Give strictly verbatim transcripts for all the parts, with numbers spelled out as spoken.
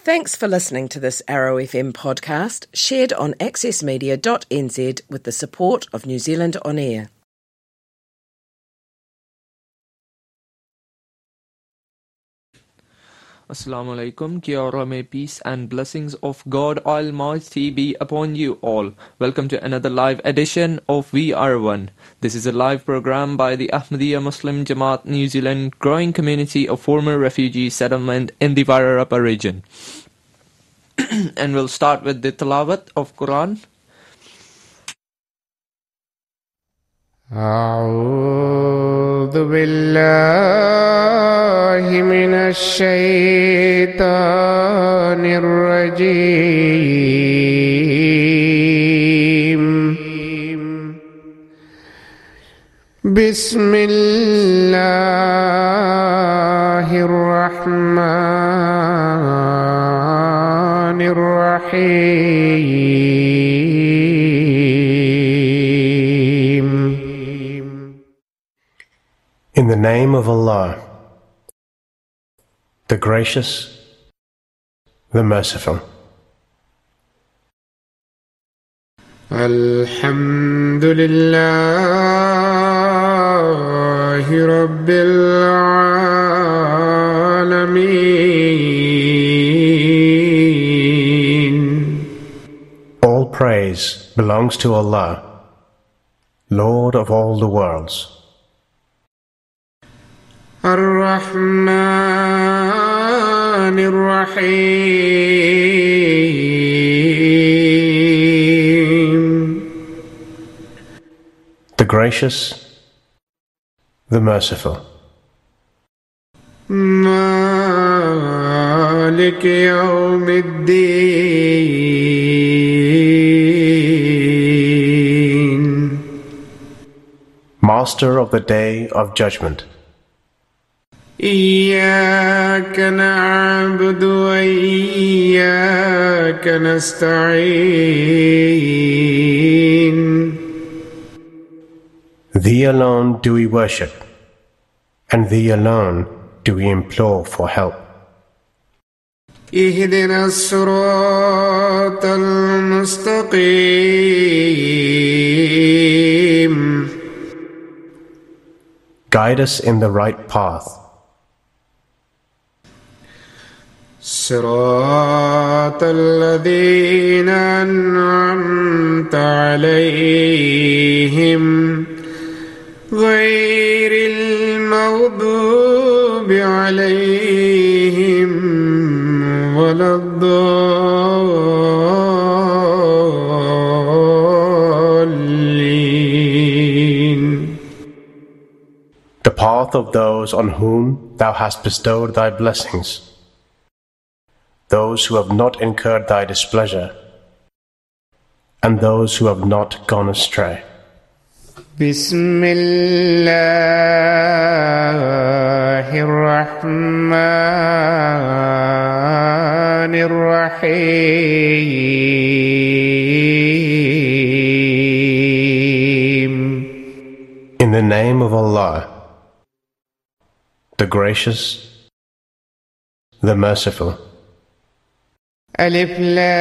Thanks for listening to this Arrow F M podcast, shared on access media dot n z with the support of New Zealand On Air. Assalamu alaikum, kia ora, may peace and blessings of God Almighty be upon you all. Welcome to another live edition of We Are One. This is a live program by the Ahmadiyya Muslim Jamaat New Zealand growing community of former refugee settlement in the Wairarapa region. And we'll start with the tilawat of Quran. أعوذ بالله من الشيطان الرجيم بسم الله الرحمن الرحيم. In the name of Allah, the Gracious, the Merciful. Alhamdulillahi Rabbil Alameen. All praise belongs to Allah, Lord of all the worlds. Ar-Rahman Ar-Rahim. The Gracious, the Merciful. Malik Yawmiddin. Master of the Day of Judgment. إياك نعبد وإياك نستعين. Thee alone do we worship, and Thee alone do we implore for help. اهدنا الصراط المستقيم. Guide us in the right path. صراط الذين أنعمت عليهم غير المغضوب عليهم ولا الضالين. The path of those on whom Thou hast bestowed Thy blessings, those who have not incurred Thy displeasure, and those who have not gone astray. Bismillahir Rahmanir Rahim. In the name of Allah, the Gracious, the Merciful. Alif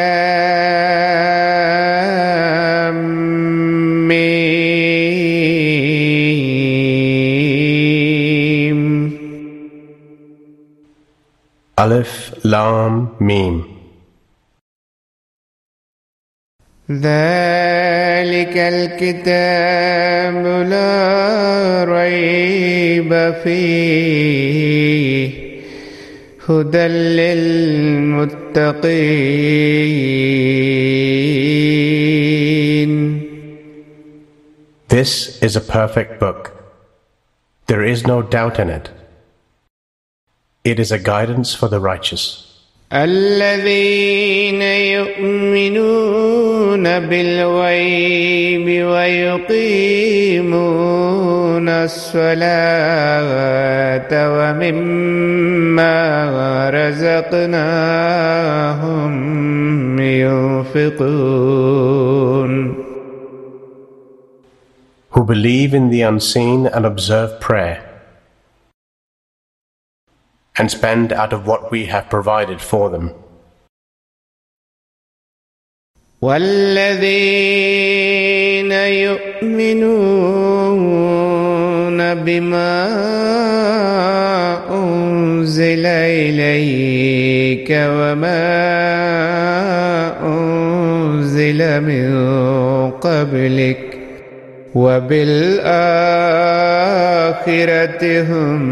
Lam Mim. Alif Lam Mim. ذلك الكتاب لا ريب فيه هدى للمتقين. This is a perfect book. There is no doubt in it. It is a guidance for the righteous. الذين يؤمنون بالغيب ويقيمون الصلاة ومما رزقناهم ينفقون. Who believe in the unseen and observe prayer, and spend out of what we have provided for them. والذين يؤمنون بما أنزل إليك وما أنزل من قبلك وبالآخرة هم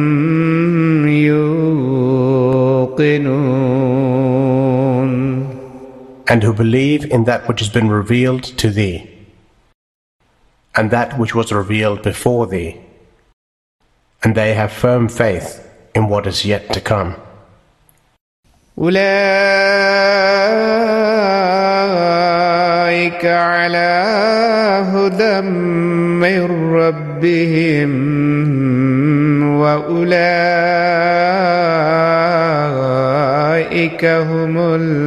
يوقنون. And who believe in that which has been revealed to thee, and that which was revealed before thee, and they have firm faith in what is yet to come. أولئك على هدى من ربهم وأولئك هم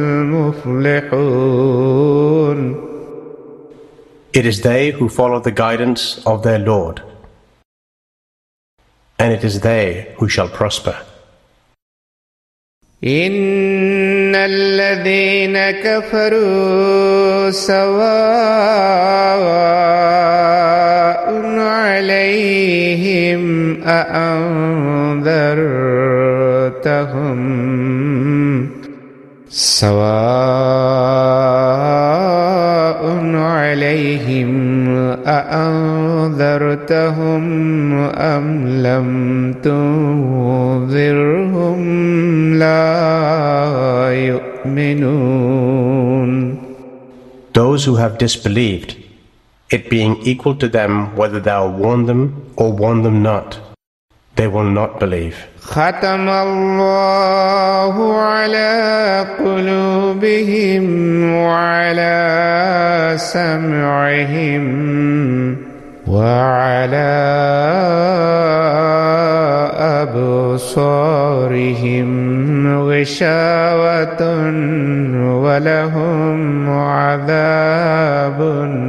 المفلحون. It is they who follow the guidance of their Lord, and it is they who shall prosper. إن الذين كفروا سواء عليهم أأنذرتهم سواء عليهم أأنذرتهم أم لم تنذرهم لا يؤمنون. Those who have disbelieved, it being equal to them whether thou warn them or warn them not, they will not believe. ختم الله على قلوبهم وعلى سمعهم وعلى أبصارهم غشاوة ولهم عذاب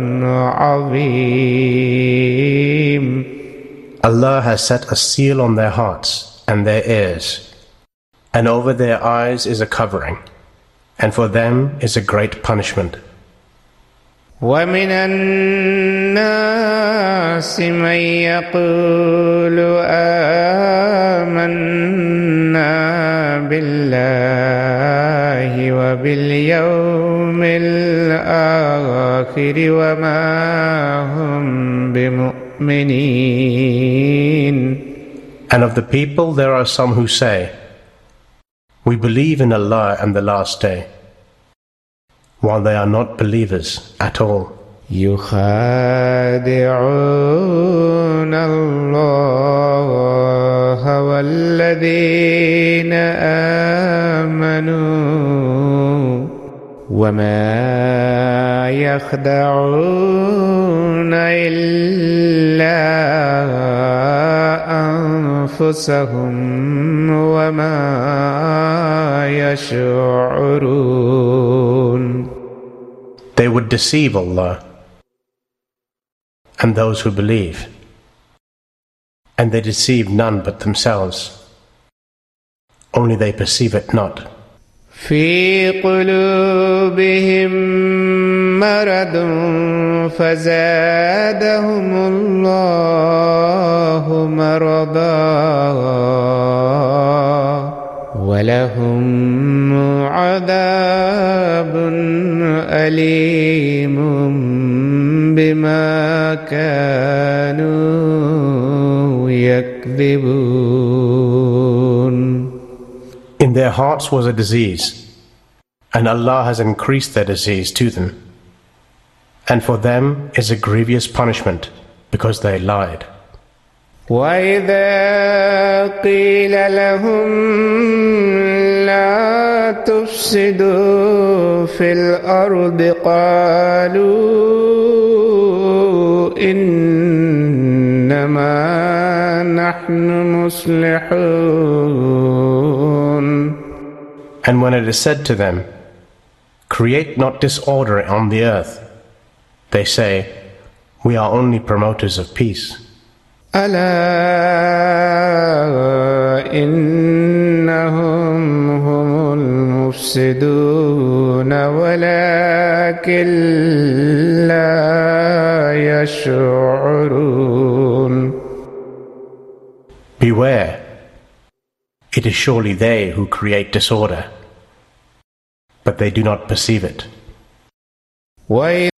عظيم. Allah has set a seal on their hearts and their ears, and over their eyes is a covering, and for them is a great punishment. ومن الناس من يقول آمنا بالله وباليوم الآخر وما هم بمؤمنين. And of the people there are some who say, we believe in Allah and the last day, while they are not believers at all. يخادعون الله والذين آمنوا وما يخدعون إلا أنفسهم وما يشعرون. They would deceive Allah and those who believe, and they deceive none but themselves, only they perceive it not. في قلوبهم مرض فزادهم الله مرضا ولهم عذاب أليم بما كانوا يكذبون. In their hearts was a disease, and Allah has increased their disease to them, and for them is a grievous punishment because they lied. وَإِذَا قِيلَ لَهُمْ لَا تُفْسِدُوا فِي الْأَرْضِ قَالُوا إِنَّمَا نَحْنُ مُصْلِحُونَ. And when it is said to them, create not disorder on the earth, they say, we are only promoters of peace. ألا إنهم هم تفسدون ولكن لا يشعرون. Beware, it is surely they who create disorder, but they do not perceive it. وإذ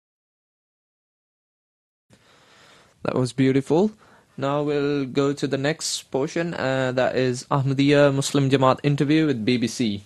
That was beautiful. Now we'll go to the next portion, uh, that is Ahmadiyya Muslim Jamaat interview with B B C.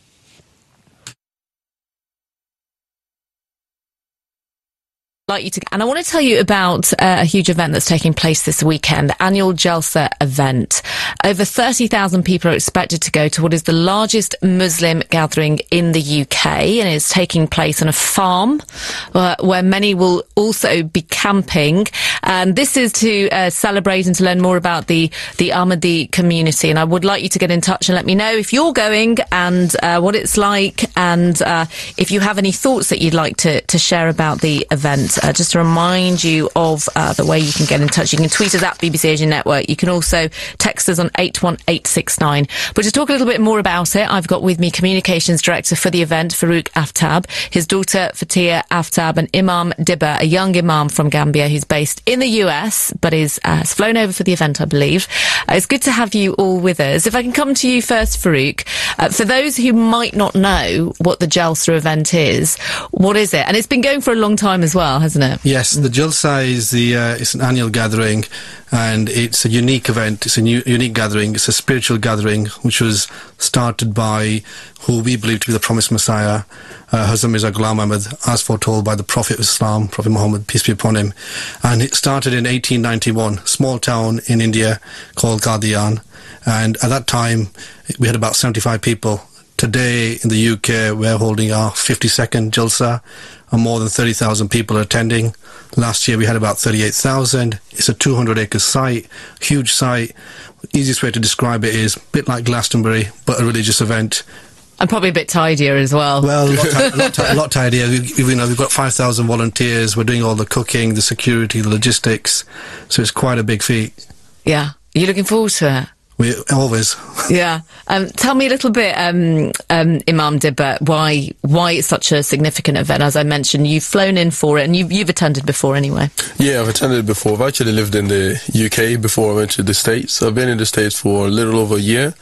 Like you to, and I want to tell you about uh, a huge event that's taking place this weekend, the annual Jalsa event. Over thirty thousand people are expected to go to what is the largest Muslim gathering in the U K, and it's taking place on a farm uh, where many will also be camping. And this is to uh, celebrate and to learn more about the, the Ahmadi community. And I would like you to get in touch and let me know if you're going and uh, what it's like, and uh, if you have any thoughts that you'd like to, to share about the event. Uh, just to remind you of uh, the way you can get in touch. You can tweet us at B B C Asian Network. You can also text us on eight one eight six nine. But to talk a little bit more about it, I've got with me Communications Director for the event, Farouk Aftab, his daughter Fatia Aftab, and Imam Dibba, a young imam from Gambia who's based in the U S but is uh, has flown over for the event, I believe. Uh, it's good to have you all with us. If I can come to you first, Farouk, uh, for those who might not know what the Jalsa event is, what is it? And it's been going for a long time as well, hasn't it? Yes, the Jalsa is the uh, it's an annual gathering, and it's a unique event. It's a new, unique gathering. It's a spiritual gathering which was started by who we believe to be the promised Messiah, uh, Hazrat Mirza Ghulam Ahmad, as foretold by the Prophet of Islam, Prophet Muhammad, peace be upon him. And it started in eighteen ninety-one, small town in India called Qadian. And at that time, we had about seventy-five people. Today in the U K, we're holding our fifty-second Jalsa, and more than thirty thousand people are attending. Last year we had about thirty-eight thousand. It's a two hundred acre site, huge site. Easiest way to describe it is a bit like Glastonbury, but a religious event. And probably a bit tidier as well. Well, a lot, ti- a lot, ti- a lot tidier. We, you know, we've got five thousand volunteers. We're doing all the cooking, the security, the logistics. So it's quite a big feat. Yeah. Are you looking forward to it? We always. Yeah. Um, tell me a little bit, um, um, Imam Dibba, why why it's such a significant event. As I mentioned, you've flown in for it, and you've, you've attended before anyway. Yeah, I've attended before. I've actually lived in the U K before I went to the States. I've been in the States for a little over a year.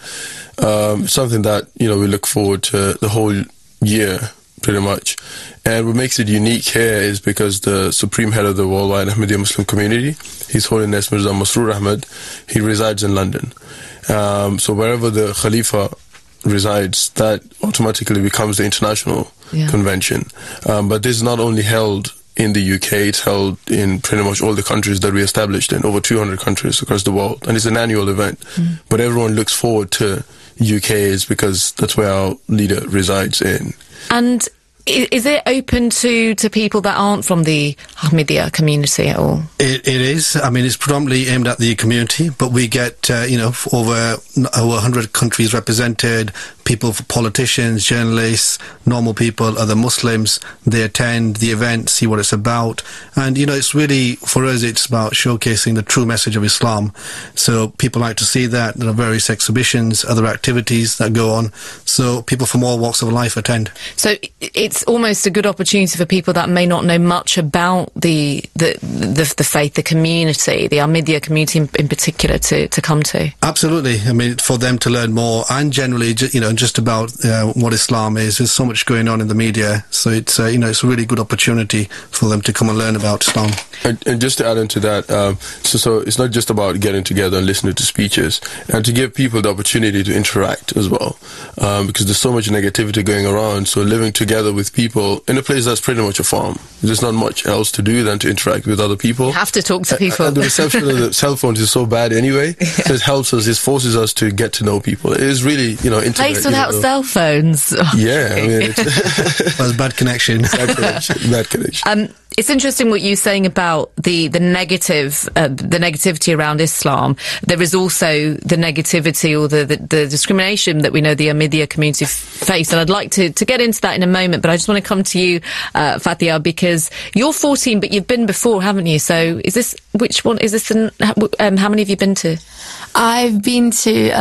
Um, something that, you know, we look forward to the whole year, pretty much. And what makes it unique here is because the supreme head of the worldwide Ahmadiyya Muslim community, His Holiness Mirza Masroor Ahmad, he resides in London. Um, so wherever the Khalifa resides, that automatically becomes the international yeah. convention. Um, but this is not only held in the U K, it's held in pretty much all the countries that we established in, over two hundred countries across the world. And it's an annual event. Mm. But everyone looks forward to U K is because that's where our leader resides in. And is it open to, to people that aren't from the Ahmadiyya community at all? It, it is. I mean, it's predominantly aimed at the community, but we get, uh, you know, over, over one hundred countries represented, people, politicians, journalists, normal people, other Muslims. They attend the event, see what it's about. And, you know, it's really, for us, it's about showcasing the true message of Islam. So people like to see that. There are various exhibitions, other activities that go on. So people from all walks of life attend. So it's It's almost a good opportunity for people that may not know much about the the the, the faith, the community, the Ahmadiyya community in, in particular, to, to come to. Absolutely. I mean, for them to learn more, and generally, you know, just about uh, what Islam is. There's so much going on in the media, so it's uh, you know, it's a really good opportunity for them to come and learn about Islam. And, and just to add into that, um, so so it's not just about getting together and listening to speeches, and to give people the opportunity to interact as well, um, because there's so much negativity going around. So living together with With people in a place that's pretty much a farm. There's not much else to do than to interact with other people. You have to talk to people. And the reception of the cell phones is so bad anyway, yeah. So it helps us, it forces us to get to know people. It is really, you know, intimate. Place without you know, cell phones. Yeah, I mean, it's well, bad connection. Bad connection. Bad connection. Um, It's interesting what you're saying about the the negative, uh, the negativity around Islam. There is also the negativity or the, the, the discrimination that we know the Ahmadiyya community face, and I'd like to, to get into that in a moment. But I just want to come to you, uh, Fatia, because you're fourteen, but you've been before, haven't you? So is this which one? Is this the, um, how many have you been to? I've been to a,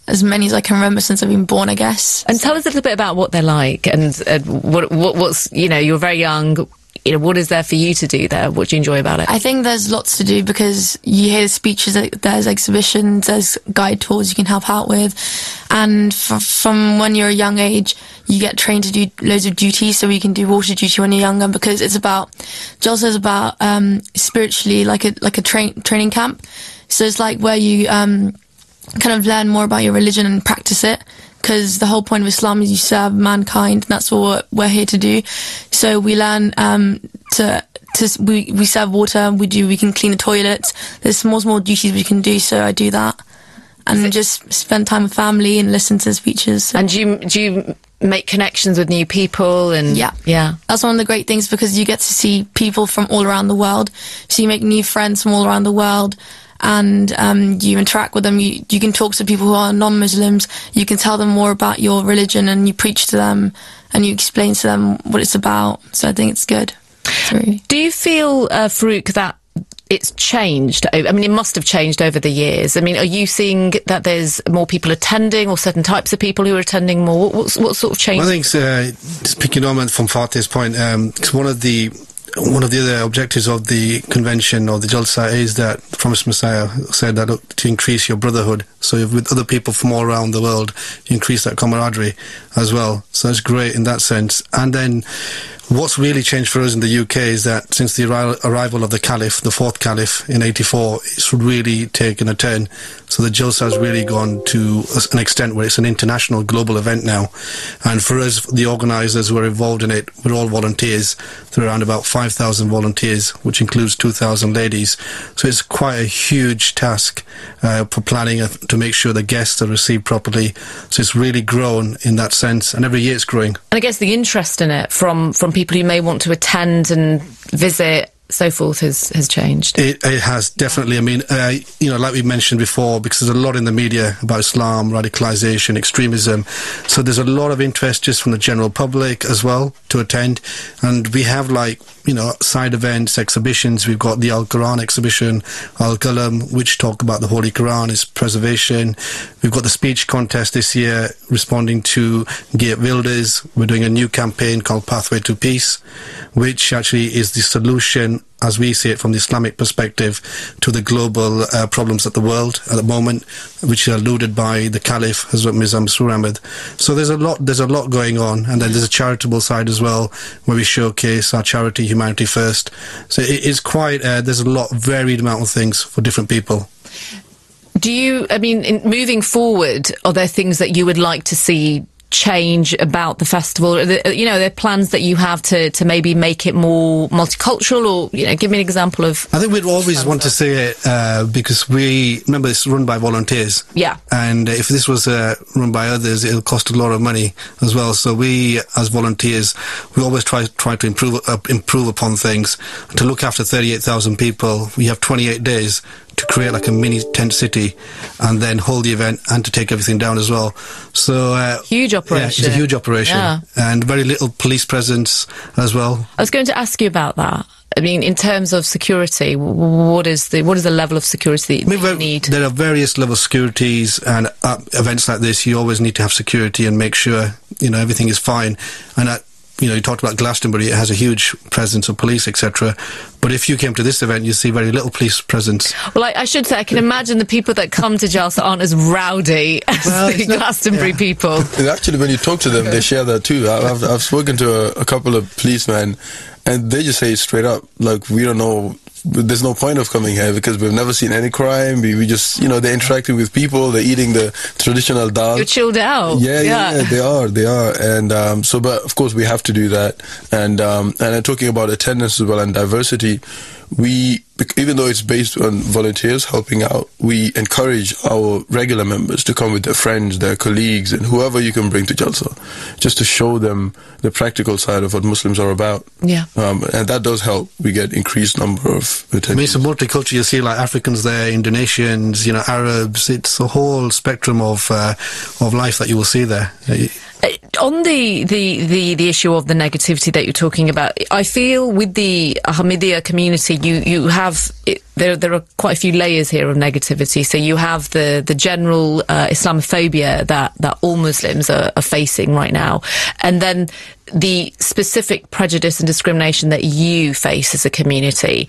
as many as I can remember since I've been born, I guess. And tell us a little bit about what they're like, and uh, what, what what's, you know, you're very young. You know, what is there for you to do there? What do you enjoy about it? I think there's lots to do because you hear speeches, there's exhibitions, there's guide tours you can help out with. And f- from when you're a young age, you get trained to do loads of duties, so you can do water duty when you're younger, because it's about, Jalsa is about um, spiritually like a like a train, training camp. So it's like where you um, kind of learn more about your religion and practice it. Because the whole point of Islam is you serve mankind, and that's what we're here to do. So we learn um, to to we we serve water. We do we can clean the toilets. There's small small duties we can do. So I do that, and just spend time with family and listen to speeches. So. And do you do you make connections with new people? And yeah, yeah, that's one of the great things, because you get to see people from all around the world. So you make new friends from all around the world. And um, you interact with them. You, you can talk to people who are non-Muslims. You can tell them more about your religion, and you preach to them, and you explain to them what it's about. So I think it's good. It's really... Do you feel, uh, Farouk, that it's changed? I mean, it must have changed over the years. I mean, are you seeing that there's more people attending, or certain types of people who are attending more? What, what, what sort of change? Well, I think, uh, speaking on from Fatih's point, um, it's one of the One of the other objectives of the convention or the Jalsa is that the Promised Messiah said that, look, to increase your brotherhood. So if with other people from all around the world, you increase that camaraderie as well. So it's great in that sense. And then what's really changed for us in the U K is that since the arri- arrival of the Caliph, the fourth Caliph in eighty-four, it's really taken a turn. So the Jalsa has really gone to an extent where it's an international, global event now. And for us, the organisers who are involved in it, we're all volunteers. There are around about five thousand volunteers, which includes two thousand ladies. So it's quite a huge task uh, for planning uh, to make sure the guests are received properly. So it's really grown in that sense, and every year it's growing. And I guess the interest in it from, from people who may want to attend and visit, so forth, has has changed. It, it has, definitely. I mean, uh, you know, like we mentioned before, because there's a lot in the media about Islam, radicalisation, extremism. So there's a lot of interest just from the general public as well to attend. And we have, like, you know, side events, exhibitions. We've got the Al-Quran exhibition, Al-Qalam, which talk about the Holy Quran, its preservation. We've got the speech contest this year, responding to Geert Wilders. We're doing a new campaign called Pathway to Peace, which actually is the solution, as we see it from the Islamic perspective, to the global uh, problems of the world at the moment, which are alluded by the Caliph, Hazrat Mirza Masroor Ahmad. So there's a lot, there's a lot going on, and then there's a charitable side as well, where we showcase our charity, Humanity First. So it is quite, uh, there's a lot, varied amount of things for different people. Do you, I mean, in moving forward, are there things that you would like to see change about the festival? You know, are there plans that you have to, to maybe make it more multicultural, or, you know, give me an example of... I think we'd always want to say it uh, because we, remember, it's run by volunteers. Yeah. And if this was uh, run by others, it'll cost a lot of money as well. So we, as volunteers, we always try try to improve uh, improve upon things. To look after thirty-eight thousand people, we have twenty-eight days to create like a mini tent city and then hold the event and to take everything down as well. So uh, huge operation. Yeah, it's a huge operation. Yeah. And very little police presence as well. I was going to ask you about that. I mean, in terms of security, what is the what is the level of security that you need? There are various levels of securities, and at events like this, you always need to have security and make sure, you know, everything is fine. And at, you know, you talked about Glastonbury, it has a huge presence of police, et cetera. But if you came to this event, you see very little police presence. Well, I, I should say, I can imagine the people that come to Jalsa aren't as rowdy as well, the Glastonbury yeah. people. And actually, when you talk to them, they share that too. I've, I've spoken to a, a couple of policemen, and they just say straight up, like, we don't know, there's no point of coming here because we've never seen any crime. We, we just, you know, they're interacting with people, they're eating the traditional dal. You're chilled out. Yeah, yeah, yeah, they are, they are. And um, so, but of course, we have to do that. And um, and I'm talking about attendance as well and diversity. We, even though it's based on volunteers helping out, we encourage our regular members to come with their friends, their colleagues, and whoever you can bring to Jalsa, just to show them the practical side of what Muslims are about. Yeah. Um, and that does help. We get increased number of attendees. I mean, it's a multicultural. You see, like, Africans there, Indonesians, you know, Arabs. It's a whole spectrum of uh, of life that you will see there. On the, the, the, the issue of the negativity that you're talking about, I feel with the Ahmadiyya community, you, you have, it, there, there are quite a few layers here of negativity. So you have the, the general uh, Islamophobia that, that all Muslims are, are facing right now. And then the specific prejudice and discrimination that you face as a community.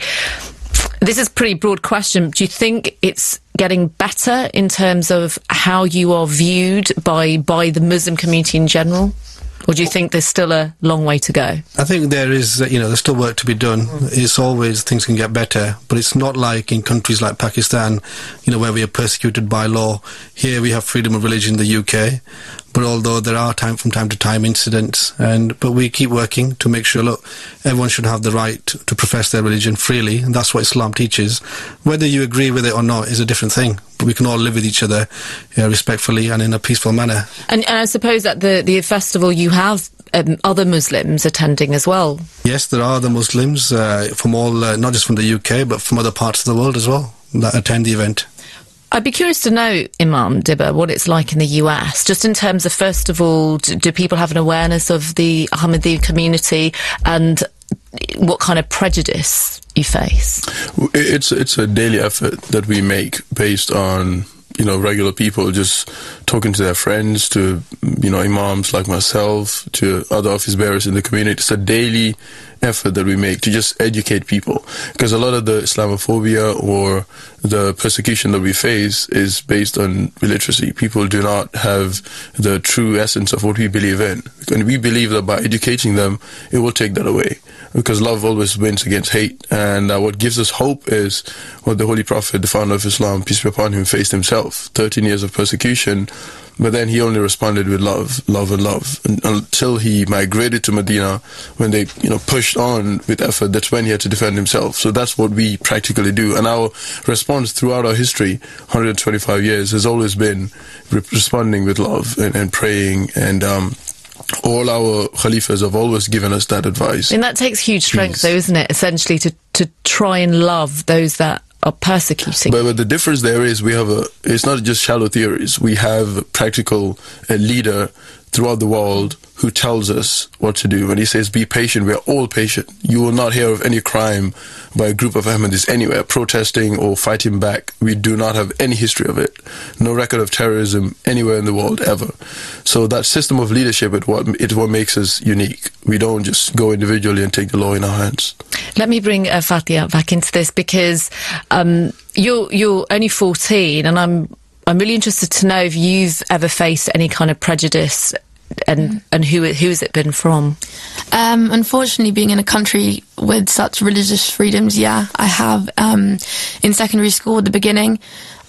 This is a pretty broad question. Do you think it's getting better in terms of how you are viewed by by the Muslim community in general? Or do you think there's still a long way to go? I think there is, you know, there's still work to be done. It's always, things can get better, but it's not like in countries like Pakistan, you know, where we are persecuted by law. Here we have freedom of religion in the U K, but although there are time from time to time incidents, and but we keep working to make sure, look, everyone should have the right to, to profess their religion freely, and that's what Islam teaches. Whether you agree with it or not is a different thing, but we can all live with each other, you know, respectfully and in a peaceful manner. And, and I suppose at the, the festival you have um, other Muslims attending as well. Yes, there are other Muslims uh, from all, uh, not just from the U K, but from other parts of the world as well, that attend the event. I'd be curious to know, Imam Dibba, what it's like in the U S, just in terms of, first of all, do, do people have an awareness of the Ahmadi community and what kind of prejudice you face? It's, it's a daily effort that we make based on, you know, regular people just talking to their friends, to, you know, imams like myself, to other office bearers in the community. It's a daily effort that we make to just educate people, because a lot of the Islamophobia or the persecution that we face is based on illiteracy. People do not have the true essence of what we believe in, and we believe that by educating them, it will take that away, because love always wins against hate. And uh, what gives us hope is what the Holy Prophet, the founder of Islam, peace be upon him, faced himself, thirteen years of persecution. But then he only responded with love, love and love, and until he migrated to Medina, when they, you know, pushed on with effort. That's when he had to defend himself. So that's what we practically do. And our response throughout our history, one hundred twenty-five years, has always been re- responding with love and, and praying. And um, all our Khalifas have always given us that advice. And that takes huge strength, Peace. though, isn't it? Essentially, to, to try and love those that are persecuting. But, but the difference there is we have a, it's not just shallow theories. We have a practical a leader throughout the world who tells us what to do. When he says, be patient, we are all patient. You will not hear of any crime by a group of Ahmadis anywhere, protesting or fighting back. We do not have any history of it. No record of terrorism anywhere in the world, ever. So that system of leadership is what, it's what makes us unique. We don't just go individually and take the law in our hands. Let me bring uh, Fatia back into this, because um, you're, you're only fourteen, and I'm I'm really interested to know if you've ever faced any kind of prejudice, and and who who has it been from? Um, unfortunately, being in a country with such religious freedoms, yeah, I have. Um, in secondary school at the beginning,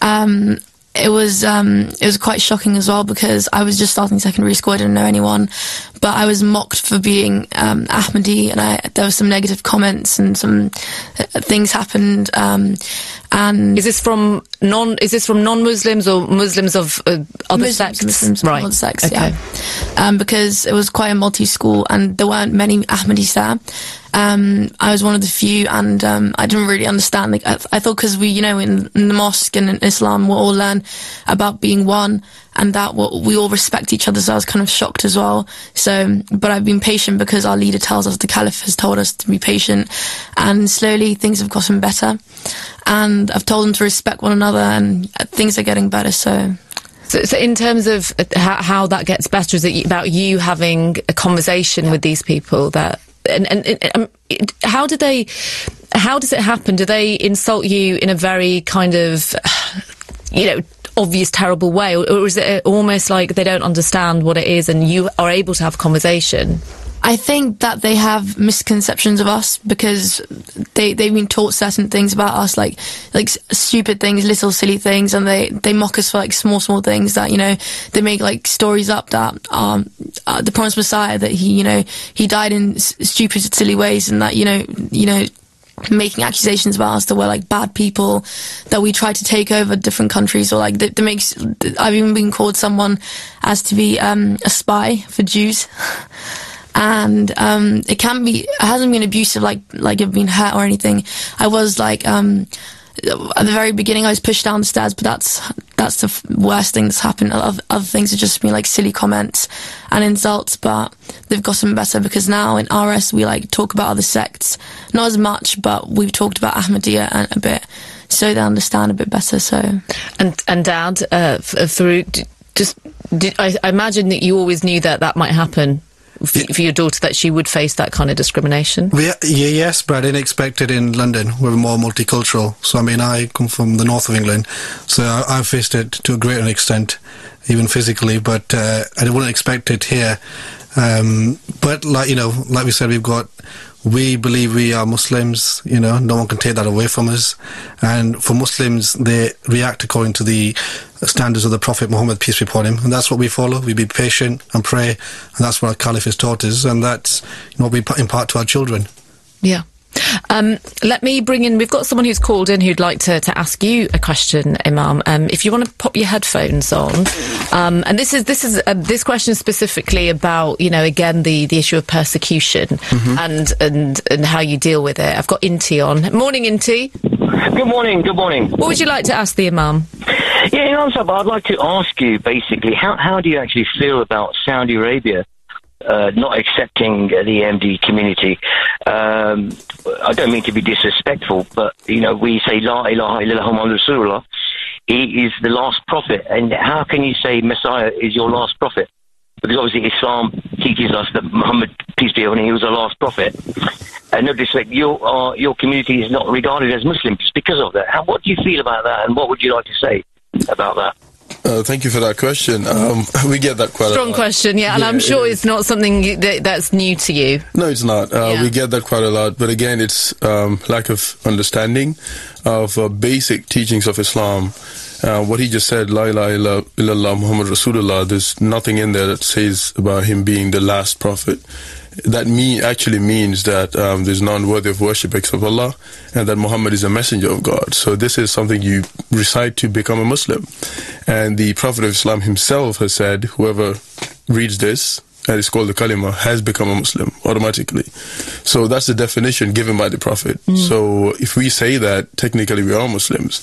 um, it was um, it was quite shocking as well, because I was just starting secondary school. I didn't know anyone, but I was mocked for being um, Ahmadi, and I, there were some negative comments and some uh, things happened. Um, and is this from non? Is this from non-Muslims or Muslims of uh, other Muslims, sects? Muslims right. of other sects, okay. yeah. Um, because it was quite a multi-school, and there weren't many Ahmadis there. Um, I was one of the few, and um, I didn't really understand. Like, I, I thought, because we, you know, in, in the mosque and in Islam, we all learn about being one, and that we all respect each other. So I was kind of shocked as well. So, but I've been patient, because our leader tells us, the Caliph has told us to be patient, and slowly things have gotten better. And I've told them to respect one another, and things are getting better. So. So, so in terms of how, how that gets better, is it about you having a conversation yeah. with these people that? And, and, and um, it, how do they? How does it happen? Do they insult you in a very kind of, you know, obvious, terrible way, or, or is it almost like they don't understand what it is, and you are able to have a conversation? I think that they have misconceptions of us, because they they've been taught certain things about us, like like stupid things, little silly things, and they they mock us for like small small things that, you know, they make like stories up that um uh, the promised Messiah, that he, you know, he died in s- stupid silly ways, and that, you know you know making accusations about us that we're like bad people, that we try to take over different countries, or like that, that makes I've even been called someone as to be um a spy for Jews. And um, it can be, it hasn't been abusive, like like I've been hurt or anything. I was like, um, at the very beginning, I was pushed down the stairs, but that's that's the f- worst thing that's happened. Other, other things have just been like silly comments and insults, but they've gotten better because now in R S we like talk about other sects, not as much, but we've talked about Ahmadiyya a, a bit, so they understand a bit better. So and and Dad, uh, through just did, I, I imagine that you always knew that that might happen. For, for your daughter, that she would face that kind of discrimination? Yeah, yeah, yes, but I didn't expect it in London. We're more multicultural. So, I mean, I come from the north of England, so I, I've faced it to a greater extent, even physically, but uh, I wouldn't expect it here. Um, but, like, you know, like we said, we've got... We believe we are Muslims, you know, no one can take that away from us. And for Muslims, they react according to the standards of the Prophet Muhammad, peace be upon him. And that's what we follow. We be patient and pray. And that's what our Caliph has taught us. And that's what we impart to our children. Yeah. Um, let me bring in, we've got someone who's called in who'd like to, to ask you a question, Imam. Um, if you want to pop your headphones on. Um, and this is, this is, uh, this question is specifically about, you know, again, the, the issue of persecution mm-hmm. and, and, and how you deal with it. I've got Inti on. Morning, Inti. Good morning, good morning. What would you like to ask the Imam? Yeah, Imam Sahib, I'd like to ask you, basically, how, how do you actually feel about Saudi Arabia Uh, not accepting uh, the M D community? Um, I don't mean to be disrespectful, but, you know, we say, La ilaha illallah Muhammad Rasulullah, he is the last prophet. And how can you say Messiah is your last prophet? Because obviously Islam teaches us that Muhammad, peace be upon him, he was the last prophet. And no disrespect, your, uh, your community is not regarded as Muslims because of that. How, what do you feel about that, and what would you like to say about that? Uh, thank you for that question. Um, we get that quite Strong a lot. question, yeah, and yeah, I'm sure it it's not something you, that, that's new to you. No, it's not. Uh, yeah. We get that quite a lot, but again, it's um, lack of understanding of uh, basic teachings of Islam. Uh, what he just said, La ilaha illallah Muhammad Rasulullah, there's nothing in there that says about him being the last prophet. That mean actually means that um, there's none worthy of worship except Allah, and that Muhammad is a messenger of God. So this is something you recite to become a Muslim. And the Prophet of Islam himself has said, whoever reads this, and it's called the Kalima, has become a Muslim automatically. So that's the definition given by the Prophet. Mm. So if we say that, technically we are Muslims.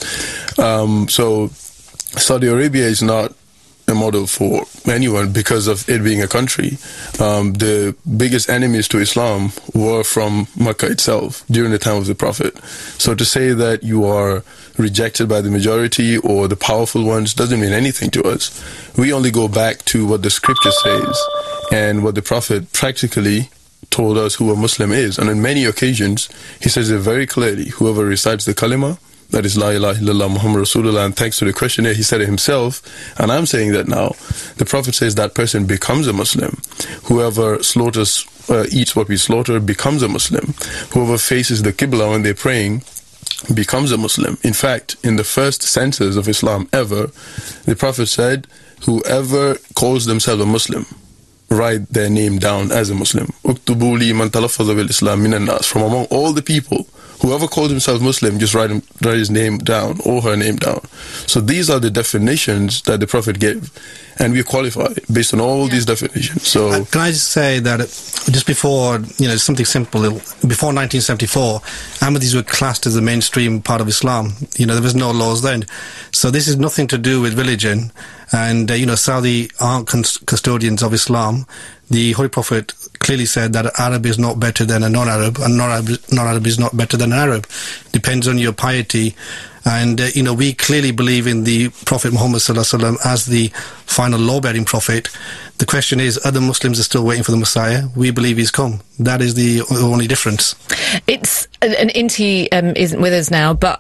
Um, so Saudi Arabia is not a model for anyone because of it being a country. Um, the biggest enemies to Islam were from Makkah itself during the time of the Prophet. So to say that you are rejected by the majority or the powerful ones doesn't mean anything to us. We only go back to what the scripture says and what the Prophet practically told us who a Muslim is. And on many occasions, he says it very clearly, whoever recites the kalima, that is La ilaha illallah Muhammad Rasulullah, and thanks to the questionnaire, he said it himself, and I'm saying that now. The Prophet says that person becomes a Muslim. Whoever slaughters, uh, eats what we slaughter becomes a Muslim. Whoever faces the Qibla when they're praying becomes a Muslim. In fact, in the first census of Islam ever, the Prophet said, whoever calls themselves a Muslim, write their name down as a Muslim. Uktubu li man talaffaza bil Islam minan nas. From among all the people, whoever called himself Muslim, just write, him, write his name down or her name down. So these are the definitions that the Prophet gave, and we qualify based on all yeah. these definitions. So uh, can I just say that just before, you know, something simple, before nineteen seventy-four, Ahmadis were classed as the mainstream part of Islam. You know, there was no laws then. So this is nothing to do with religion. And, uh, you know, Saudi aren't custodians of Islam. The Holy Prophet clearly said that Arab is not better than a non-Arab, and non-Arab, non-Arab is not better than an Arab. Depends on your piety. And, uh, you know, we clearly believe in the Prophet Muhammad sallallahu alaihi wasallam as the final law-bearing prophet. The question is, other Muslims are still waiting for the Messiah. We believe he's come. That is the only difference. It's, and Inti um, isn't with us now, but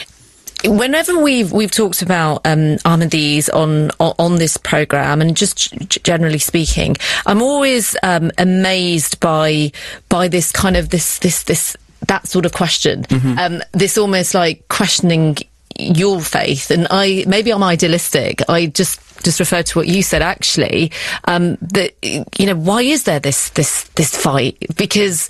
whenever we've we've talked about um, Ahmadis on, on on this program, and just g- generally speaking, I'm always um, amazed by by this kind of this this this that sort of question. Mm-hmm. Um, this almost like questioning your faith, and I maybe I'm idealistic. I just just refer to what you said actually. Um, that you know, why is there this this this fight? Because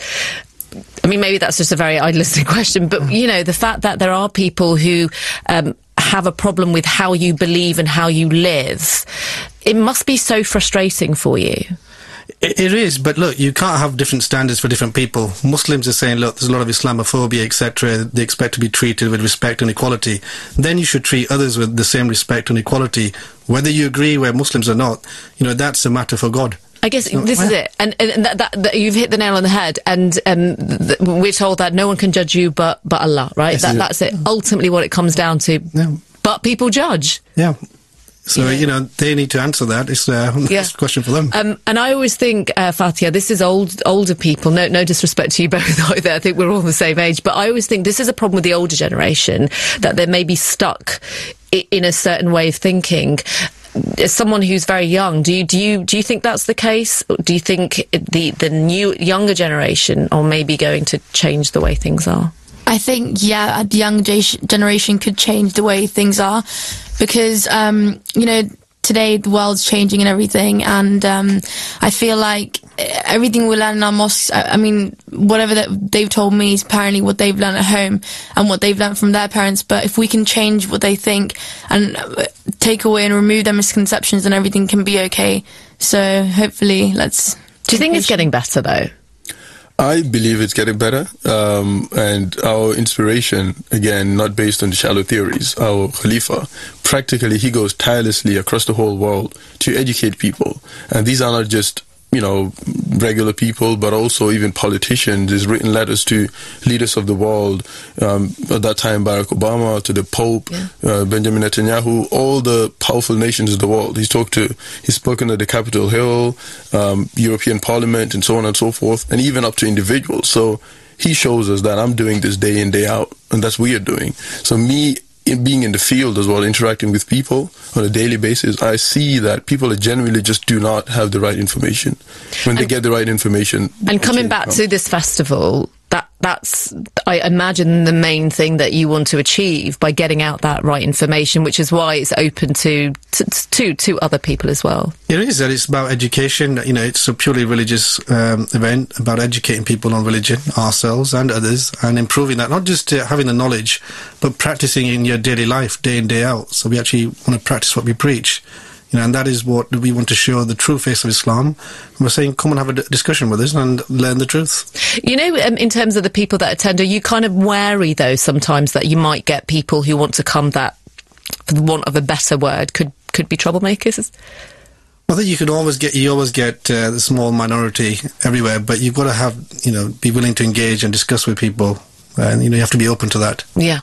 I mean, maybe that's just a very idealistic question, but, you know, the fact that there are people who um, have a problem with how you believe and how you live, it must be so frustrating for you. It, it is, but look, you can't have different standards for different people. Muslims are saying, look, there's a lot of Islamophobia, et cetera. They expect to be treated with respect and equality. Then you should treat others with the same respect and equality. Whether you agree we're Muslims or not, you know, that's a matter for God. I guess so, this well, is it, and, and that, that, that you've hit the nail on the head. And um, th- we're told that no one can judge you but but Allah, right? That, that's it. Ultimately, what it comes down to. Yeah. But people judge. Yeah. So, yeah. you know, they need to answer that. It's uh, yeah. a question for them. Um, and I always think, uh, Fatia, this is old, older people. No, no disrespect to you both either. I think we're all the same age. But I always think this is a problem with the older generation, that they may be stuck I- in a certain way of thinking. As someone who's very young, do you do you do you think that's the case? Do you think the the new younger generation are maybe going to change the way things are? I think, yeah, the young generation could change the way things are, because, um, you know, today the world's changing and everything, and um, I feel like everything we learn in our mosques, I, I mean, whatever that they've told me is apparently what they've learned at home and what they've learned from their parents, but if we can change what they think and take away and remove their misconceptions, then everything can be okay. So hopefully, let's... Do you think it's getting better, though? I believe it's getting better, um, and our inspiration, again, not based on the shallow theories, our Khalifa, practically he goes tirelessly across the whole world to educate people. And these are not just, you know, regular people, but also even politicians. He's written letters to leaders of the world, um, at that time Barack Obama, to the Pope, yeah. uh, Benjamin Netanyahu, all the powerful nations of the world. He's talked to, he's spoken at the Capitol Hill, um, European Parliament, and so on and so forth, and even up to individuals. So he shows us that I'm doing this day in, day out, and that's what we are doing. So me, in being in the field as well, interacting with people on a daily basis, I see that people are genuinely just do not have the right information. When and, they get the right information... And coming back to this festival, that that's, I imagine, the main thing that you want to achieve by getting out that right information, which is why it's open to to, to, to other people as well. It is, that it's about education. You know, it's a purely religious um, event about educating people on religion, ourselves and others, and improving that, not just uh, having the knowledge, but practicing in your daily life, day in, day out. So we actually want to practice what we preach. You know, and that is what we want to show, the true face of Islam. And we're saying, come and have a d- discussion with us and learn the truth. You know, um, in terms of the people that attend, are you kind of wary, though, sometimes that you might get people who want to come that, for the want of a better word, could could be troublemakers? I think you can always get, you always get uh, the small minority everywhere, but you've got to have, you know, be willing to engage and discuss with people. And, you know, you have to be open to that. Yeah.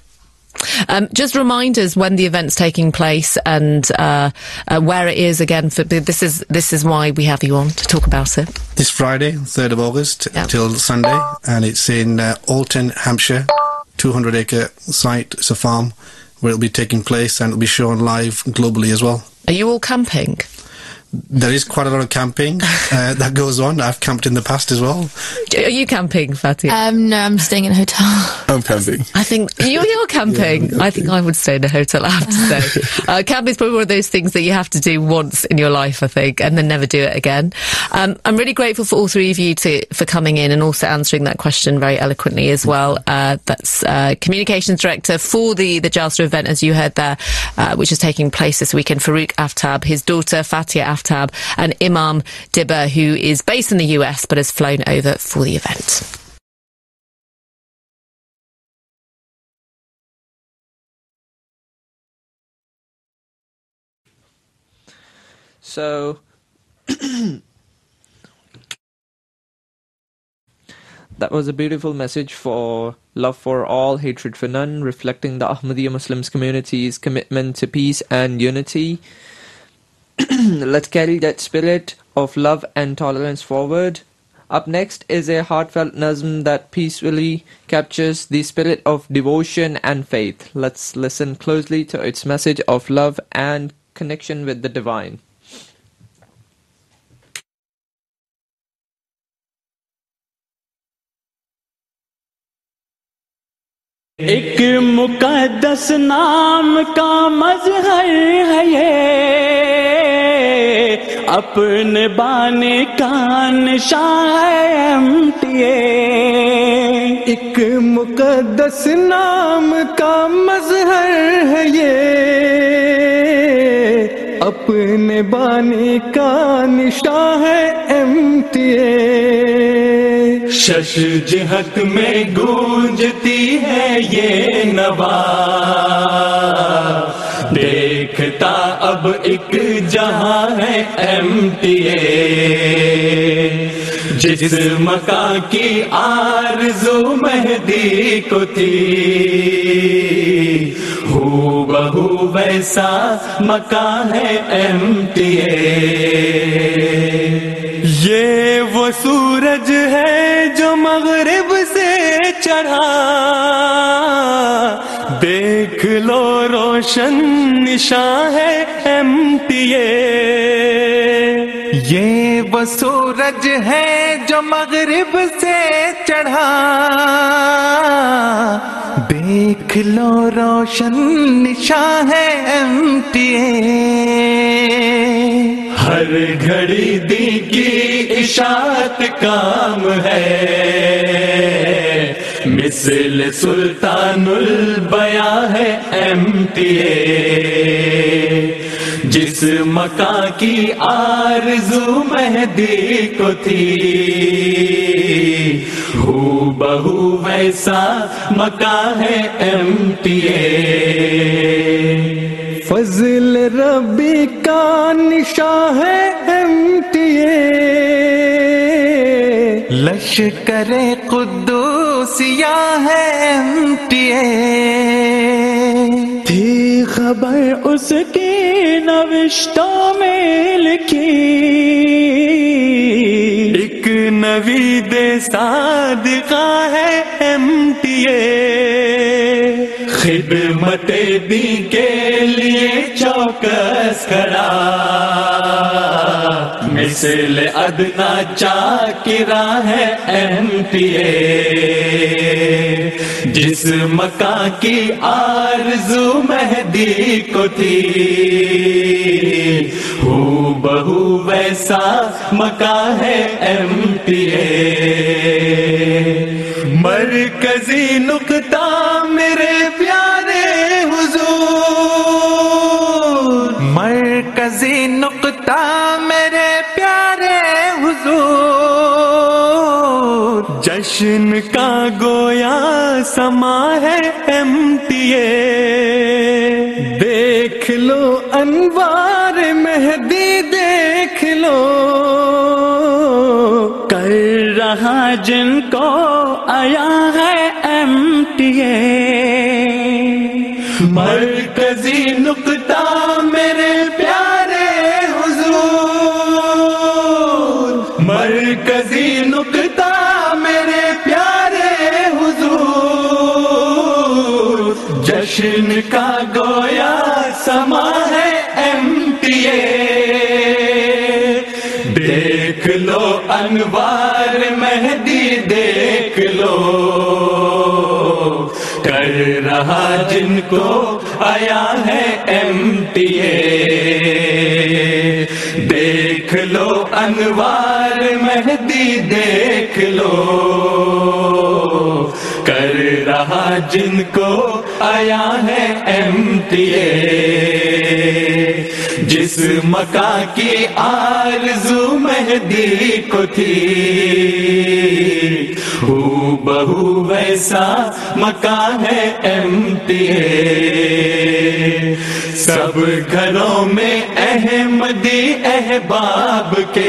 Um, just remind us when the event's taking place and uh, uh, where it is again. For this is this is why we have you on to talk about it. This Friday, third of August, yep. till Sunday, and it's in uh, Alton, Hampshire, two hundred acre site. It's a farm where it'll be taking place, and it'll be shown live globally as well. Are you all camping? There is quite a lot of camping uh, that goes on. I've camped in the past as well. Are you camping, Fatia? Um, no, I'm staying in a hotel. I'm camping. I think you, you're camping. Yeah, I think I would stay in a hotel, I have to say. uh, camping is probably one of those things that you have to do once in your life, I think, and then never do it again. Um, I'm really grateful for all three of you to, for coming in and also answering that question very eloquently as well. Uh, that's uh, Communications Director for the, the Jalsa event, as you heard there, uh, which is taking place this weekend, Farouk Aftab, his daughter Fatia Aftab, and Imam Dibba, who is based in the U S but has flown over for the event. So that was a beautiful message for love for all, hatred for none, reflecting the Ahmadiyya Muslims community's commitment to peace and unity. Let's carry that spirit of love and tolerance forward. Up next is a heartfelt nazm that peacefully captures the spirit of devotion and faith. Let's listen closely to its message of love and connection with the divine. एक मुक़द्दस नाम का मज़हर है ये, अपने बाने का निशान है एमटीए। एक मुक़द्दस नाम का मज़हर है ये, अपने बानी का निशान है एमटीए। शश जिहक में गूंजती है ये नवा, देखता अब एक जहां है एमटीए। जिस मका की आरज़ू मेहदी को थी, हूबहू वैसा मका है एमटीए। ये वो सूरज है जो मगरिब से चढ़ा, देख लो रोशन निशान है एमटीए। ये वो सूरज है जो मगरिब से चढ़ा, देख लो रोशन निशान है एमटीए। हर घड़ी दी की इशात काम है, मिसल सुल्तानुल बया है एमटीए। जिस मका की आरज़ू मेहदी को थी, हूबहू वैसा मका है एमटीए। फजल रब्बी का निशान है एमटीए। लश्करे कुद्दूसिया है एमटीए। थी खबर उसकी नविश्तों में लिखी, एक नवीद सादिका है एमटीए। खिदमत दी के लिए चौकस खड़ा, मिसल अदना चाकिरा है एमटीए। जिस मका की आरज़ू मेहदी को थी, हूबहू वैसा मका है एमटीए। मरकजी नुक्ता मेरे प्यारे हुजूर, मरकजी नुक्ता मेरे प्यारे हुजूर। जश्न का गोया समा है एमटीए। देख लो अनवार मेहदी देख लो, कर रहा जिनको आया है एमटीए। मरकजी नुक्ता मेरे प्यारे हुजूर, मरकजी नुक्ता मेरे प्यारे हुजूर। जश्न का गोया समा है एमटीए। देख लो अनवार मेहदी देख लो, कर रहा जिनको आया है एमटीए। देख लो अनवार मेहदी देख लो, कर रहा जिनको आया है एमटीए। जिस मका की आरज़ू मेहदी को थी, हूबहू वैसा मका है एमटीए। सब घरों में अहमदी अहबाब के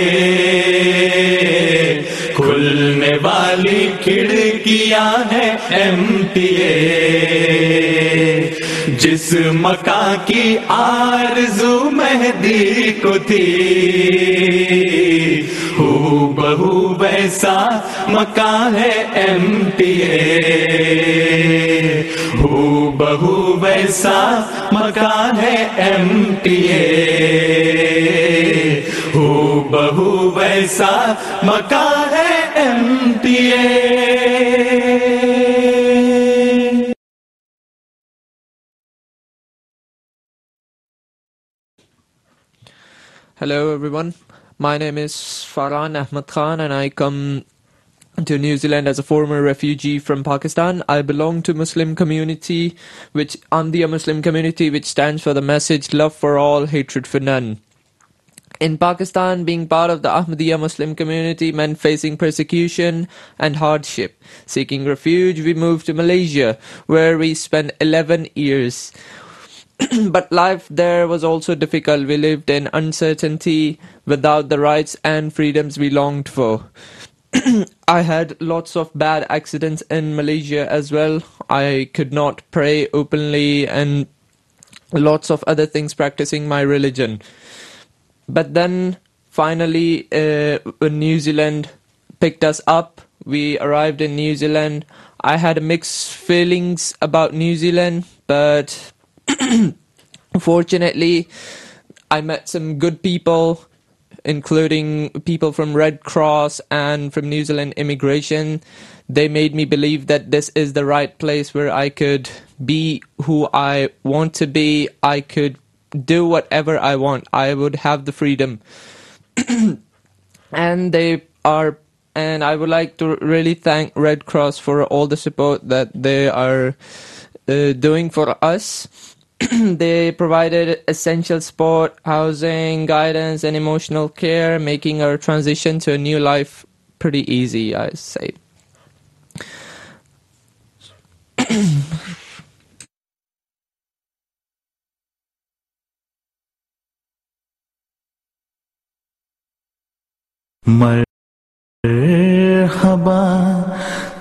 खुलने वाली खिड़कियां है एमटीए। जिस मका की आरज़ू मेहदी को थी, हूबहू वैसा मका है एमटीए। हूबहू वैसा मका है एमटीए। हूबहू वैसा मका है MTA. Hello everyone, my name is Farhan Ahmed Khan and I come to New Zealand as a former refugee from Pakistan. I belong to Muslim community, which Ahmadiyya Muslim community, which stands for the message love for all, hatred for none. In Pakistan, being part of the Ahmadiyya Muslim community meant facing persecution and hardship. Seeking refuge, we moved to Malaysia, where we spent eleven years. But life there was also difficult. We lived in uncertainty, without the rights and freedoms we longed for. I had lots of bad accidents in Malaysia as well. I could not pray openly and lots of other things practicing my religion. But then finally uh, when New Zealand picked us up, we arrived in New Zealand. I had mixed feelings about New Zealand, but fortunately I met some good people, including people from Red Cross and from New Zealand Immigration. They made me believe that this is the right place where I could be who I want to be. I could do whatever I want. I would have the freedom. And they are, and I would like to really thank Red Cross for all the support that they are uh, doing for us. They provided essential support, housing, guidance, and emotional care, making our transition to a new life pretty easy, I say. Marhaba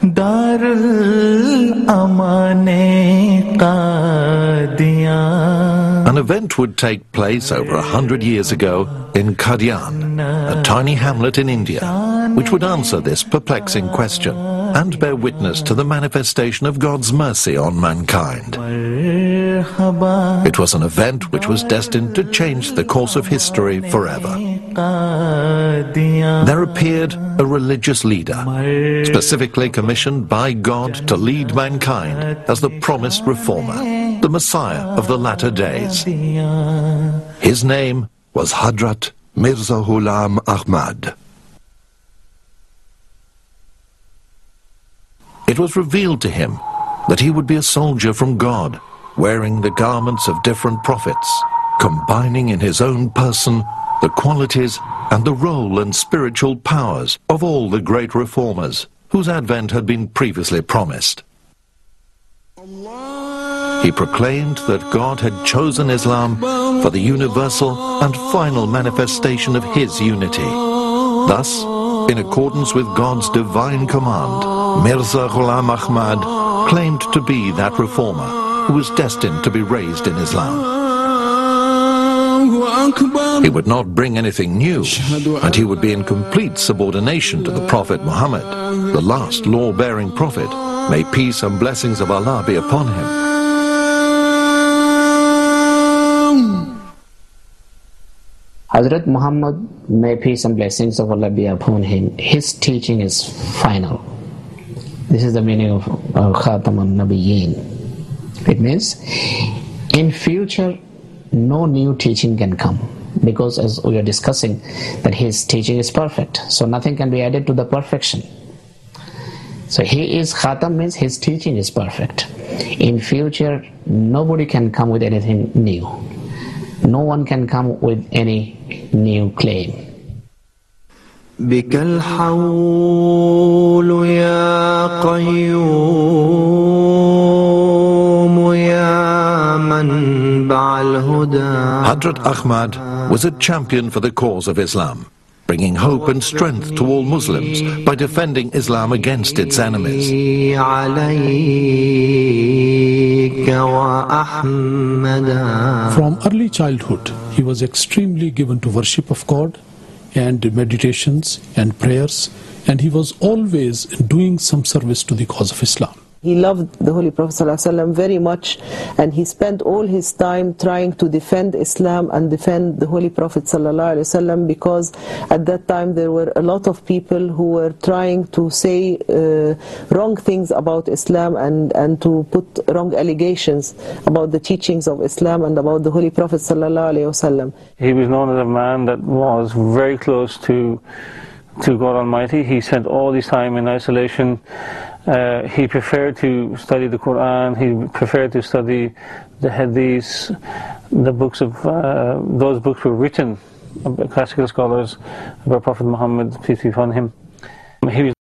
Darul Amane Qadian. An event would take place over a hundred years ago in Qadian, a tiny hamlet in India, which would answer this perplexing question and bear witness to the manifestation of God's mercy on mankind. It was an event which was destined to change the course of history forever. There appeared a religious leader, specifically commissioned by God to lead mankind as the promised reformer, the Messiah of the latter days. His name was Hadrat Mirza Ghulam Ahmad. It was revealed to him that he would be a soldier from God, wearing the garments of different prophets, combining in his own person the qualities and the role and spiritual powers of all the great reformers whose advent had been previously promised. He proclaimed that God had chosen Islam for the universal and final manifestation of his unity. Thus, in accordance with God's divine command, Mirza Ghulam Ahmad claimed to be that reformer who was destined to be raised in Islam. He would not bring anything new, and he would be in complete subordination to the Prophet Muhammad, the last law-bearing prophet. May peace and blessings of Allah be upon him. Hazrat Muhammad, may peace and blessings of Allah be upon him, his teaching is final. This is the meaning of uh, Khatam al-Nabiyyin. It means, in future, no new teaching can come, because as we are discussing, that his teaching is perfect, so nothing can be added to the perfection. So he is Khatam, means his teaching is perfect. In future, nobody can come with anything new. No one can come with any new claim. بك الحول يا قيوم يا منبع الهدى. Hadrat Ahmad was a champion for the cause of Islam, bringing hope and strength to all Muslims by defending Islam against its enemies. From early childhood, he was extremely given to worship of God and meditations and prayers, and he was always doing some service to the cause of Islam. He loved the Holy Prophet ﷺ very much, and he spent all his time trying to defend Islam and defend the Holy Prophet ﷺ, because at that time there were a lot of people who were trying to say uh, wrong things about Islam and, and to put wrong allegations about the teachings of Islam and about the Holy Prophet ﷺ. He was known as a man that was very close to to God Almighty. He spent all this time in isolation. Uh, he preferred to study the Quran. He preferred to study the Hadiths, the books of uh, those books were written by classical scholars about Prophet Muhammad, peace be upon him. He was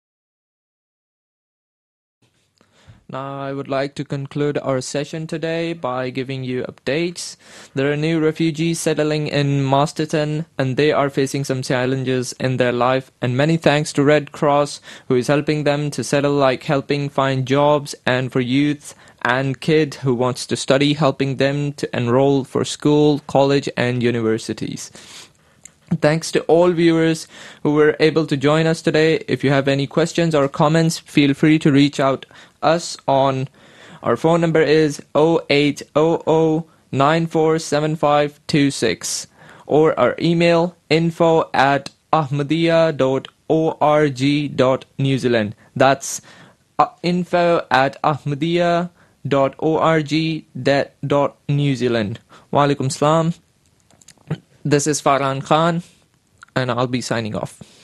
Now, I would like to conclude our session today by giving you updates. There are new refugees settling in Masterton, and they are facing some challenges in their life. And many thanks to Red Cross, who is helping them to settle, like helping find jobs, and for youth and kid who wants to study, helping them to enroll for school, college, and universities. Thanks to all viewers who were able to join us today. If you have any questions or comments, feel free to reach out us on our phone number is oh eight hundred nine four seven five two six or our email info at ahmadiyya dot org dot New Zealand. That's uh, info at ahmadiyya dot org dot New Zealand. Wa alaikum salam. This is Farhan Khan, and I'll be signing off.